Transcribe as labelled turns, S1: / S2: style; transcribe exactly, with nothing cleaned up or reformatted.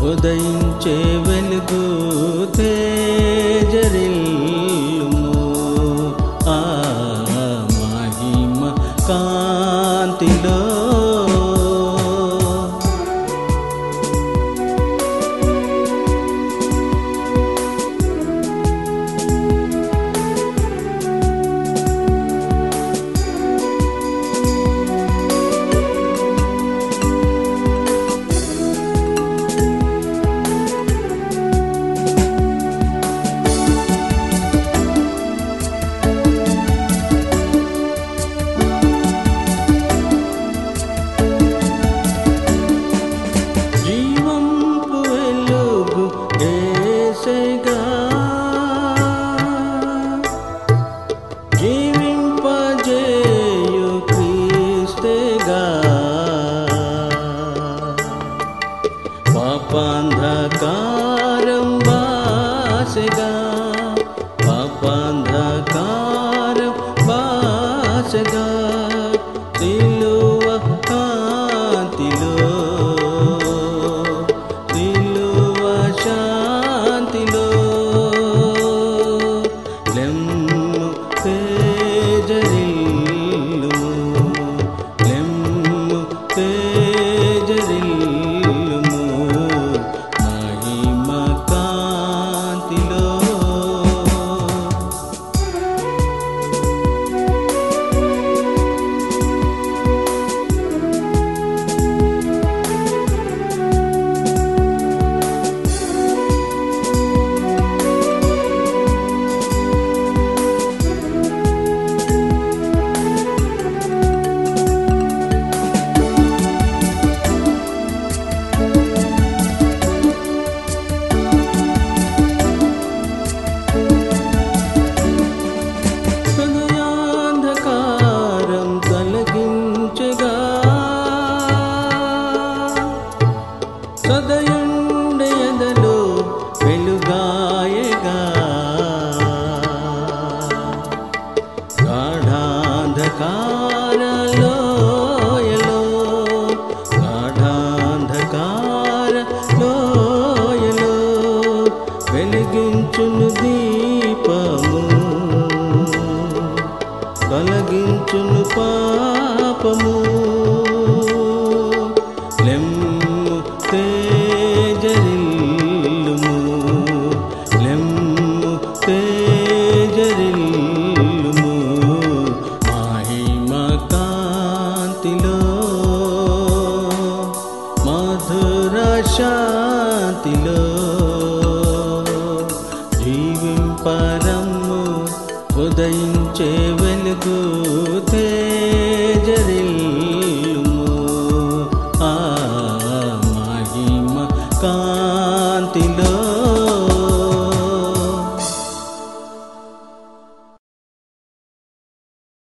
S1: ఉదయించే వెలుగు తేజరిల్లుము ఆ మహిమ కాంతిలో జీవింపజేయు క్రీస్తుగా పాపాంధకారం బాసగా పాపాంధకారం బాసగా సిలువ కాంతిలో సిలువ శాంతిలో లెమ్ము తేజరిల్లుము లెమ్ము తేజరిల్లుము మహిమ కాంతిలో సదయుండెయదలో వెలుగాయగా గాఢాంధకార లోయలో గాఢాంధకార లోయలో వెలిగించును దీపము తొలగించును పాపము లెమ్ము తేజరిల్లుము లెమ్ము తేజరిల్లుము మహిమ కాంతిలో మధుర శాంతిలో జీవింపరమ్ము ఉదయించే వెలుగు తేజరిల్లుము ఆ మహిమ కాంతిలో